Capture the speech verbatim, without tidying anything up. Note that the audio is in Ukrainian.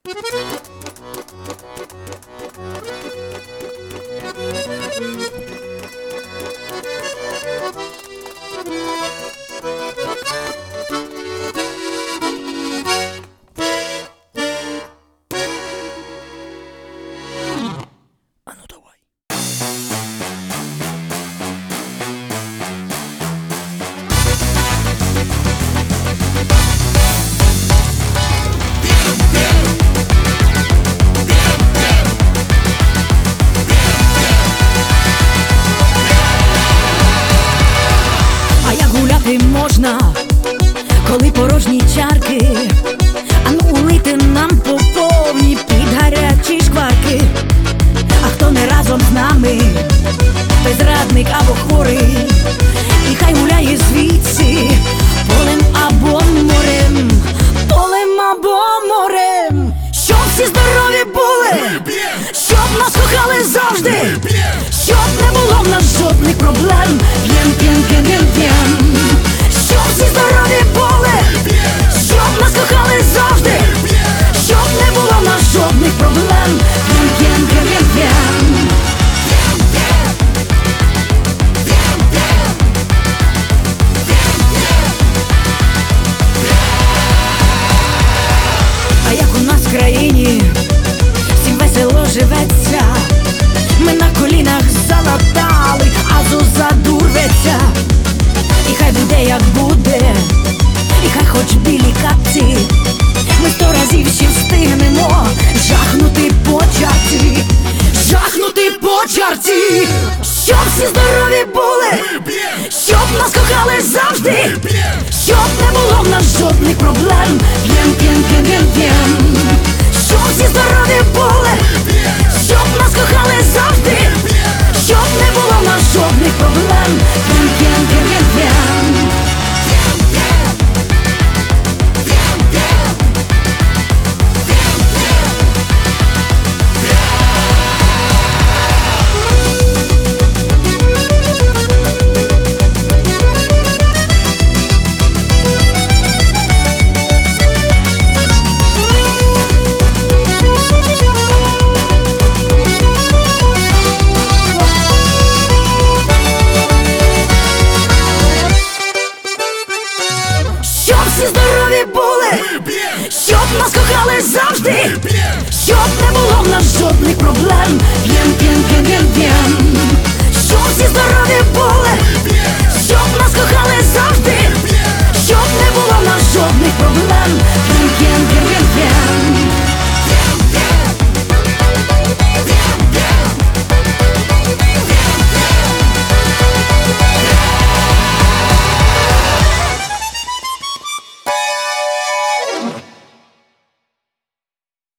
Можна, коли порожні чарки, а ну улити нам по повній під гарячі шкварки. А хто не разом з нами, той зрадник або хворий, і хай гуляє звідси полем або морем, полем або морем. Щоб всі здорові були, щоб нас кохали завжди, щоб не було в нас жодних проблем. П'єм, п'єм, п'єм, п'єм, п'єм. Щоб всі здорові були, щоб нас кохали завжди, щоб не було в нас жодних проблем. П'єм, п'єм, п'єм, п'єм, п'єм. А як у нас в країні всім весело живеться, ми на колінах залатали, а зуза дурветься. І хай буде як буде, і хай хоч білі капці, ми сто разів ще встигнемо